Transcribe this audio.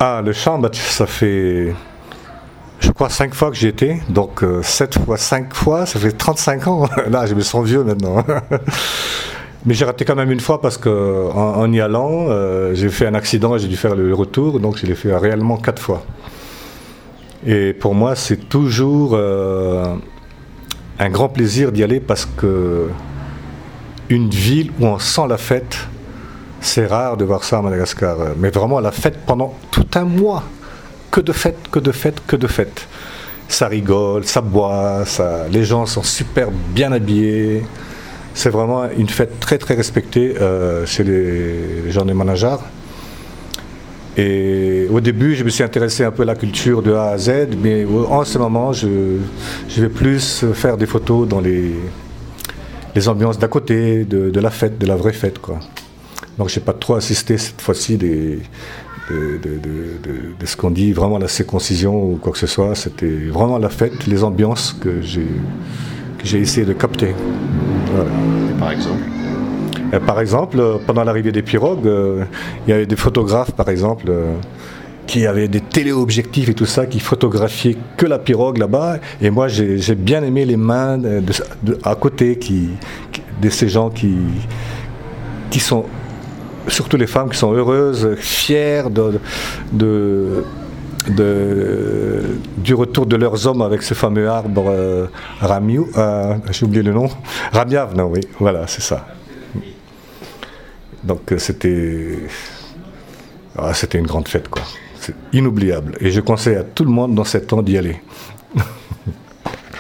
Ah, le chant, bah, ça fait, je crois, 5 fois que j'y étais. Donc, 7 fois, 5 fois, ça fait 35 ans. Là, je me sens vieux maintenant. Mais j'ai raté quand même une fois parce que en y allant, j'ai fait un accident et j'ai dû faire le retour. Donc, je l'ai fait réellement 4 fois. Et pour moi, c'est toujours un grand plaisir d'y aller parce que une ville où on sent la fête, c'est rare de voir ça à Madagascar. Mais vraiment la fête pendant tout un mois. Que de fêtes, que de fêtes, que de fêtes. Ça rigole, ça boit, les gens sont super bien habillés. C'est vraiment une fête très très respectée chez les gens des Managars. Et au début, je me suis intéressé un peu à la culture de A à Z, mais en ce moment, je vais plus faire des photos dans les ambiances d'à côté, de la fête, de la vraie fête, quoi. Donc, je n'ai pas trop assisté cette fois-ci de ce qu'on dit vraiment la circoncision ou quoi que ce soit. C'était vraiment la fête, les ambiances que j'ai essayé de capter. Voilà. Et par exemple? Par exemple, pendant l'arrivée des pirogues, il y avait des photographes, par exemple, qui avaient des téléobjectifs et tout ça, qui photographiaient que la pirogue là-bas. Et moi, j'ai bien aimé les mains à côté de ces gens qui sont, surtout les femmes, qui sont heureuses, fières du retour de leurs hommes avec ce fameux arbre Ramiou, j'ai oublié le nom, Ramiav, non, oui, voilà, c'est ça. Donc c'était une grande fête, quoi. C'est inoubliable. Et je conseille à tout le monde dans 7 ans d'y aller.